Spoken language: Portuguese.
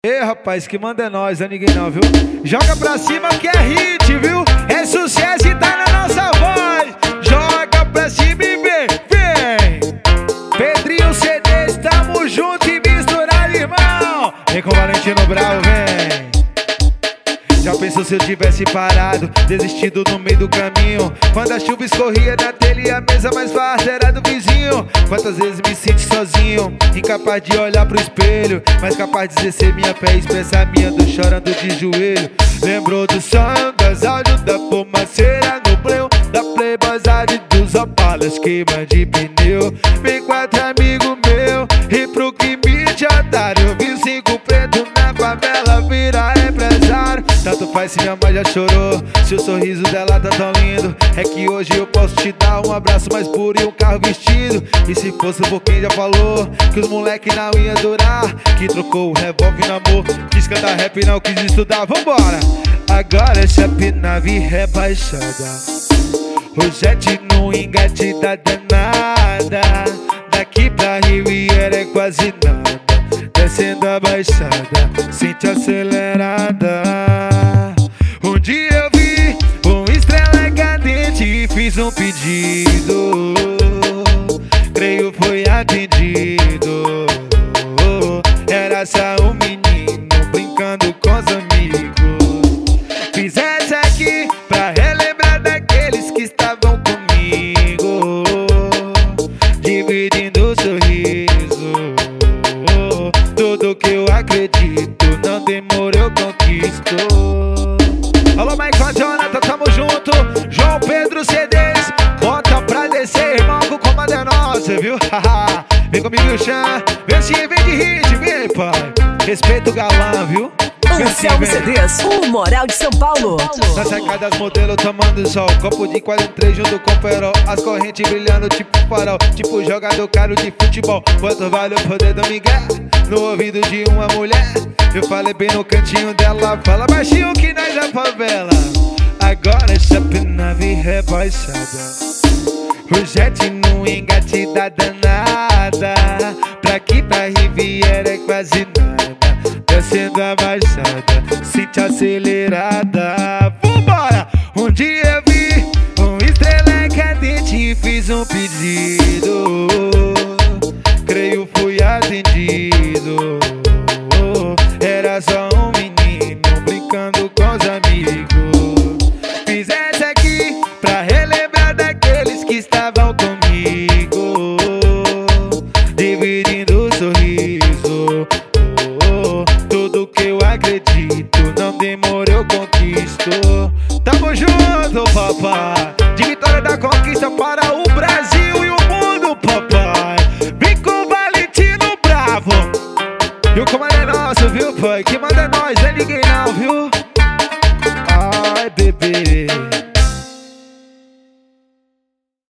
Ei, rapaz, que manda é nós, não é ninguém não, viu? Joga pra cima que é hit, viu? É sucesso e tá na nossa voz. Joga pra cima e vem, vem. Pedrinho CD, estamos juntos e misturado, irmão. Vem com o Valentino Bravo, vem. Já pensou se eu tivesse parado, desistido no meio do caminho? Quando a chuva escorria na telha e a mesa mais farta era do vizinho. Quantas vezes me senti sozinho, incapaz de olhar pro espelho, mas capaz de exercer minha fé e expressar minha dor chorando de joelho. Lembrou do som, das áudios, da fumaceira no breu, da playboysade dos opalas, queima de pneu. Vem quatro amigos meus e pro crime de otário, vi 5 pretos na favela virar empresário. Tanto faz se minha mãe já chorou, se o sorriso dela tá tão lindo. É que hoje eu posso te dar um abraço mais puro e um carro vestido. E se fosse por quem já falou que os moleque não ia durar, que trocou o revólver no amor, quis cantar rap e não quis estudar. Vambora! Agora é chape nave rebaixada, o jet no engate da danada. Daqui pra Riviera é quase nada, descendo a baixada, sente acelerada. Um dia eu vi um estrela cadente e fiz um pedido, creio foi atendido. Era só um menino brincando com os amigos. Fiz essa aqui pra relembrar daqueles que estavam comigo, dividindo o sorriso. Tudo que eu acredito não demorou, eu conquisto. Alô, Michael Jonathan, tamo junto. João Pedro CDs, bota pra descer, irmão, que o comando é nosso, viu? Vem comigo, Chan. Vem sim, vem de hit, vem, pai. Respeita o galã, viu? Anselmo CDs, o Moral de São Paulo. Nas sacadas modelo tomando sol, copo de 43 junto com perol, as correntes brilhando tipo farol, tipo jogador caro de futebol. Quanto vale o poder do Miguel no ouvido de uma mulher? Eu falei bem no cantinho dela, fala baixinho que nós é favela. Agora é chape nave rebaixada, o jet no engate da danada. Pra aqui pra Riviera é quase nada, descendo a baixada, sente acelerada. Vambora! Um dia eu vi um estrela cadente e fiz um pedido, creio fui atendido. Era só um menino brincando com os amigos. Fiz essa aqui pra relembrar daqueles que estavam comigo, dividindo o sorriso. Tudo que eu acredito não demorou, eu conquisto. Tamo junto, papai. De vitória da conquista para o Brasil e o mundo, papai. Vem com o Valentino Bravo. E o comando é nosso, viu, pai? Que manda é nós, não é ninguém não, viu?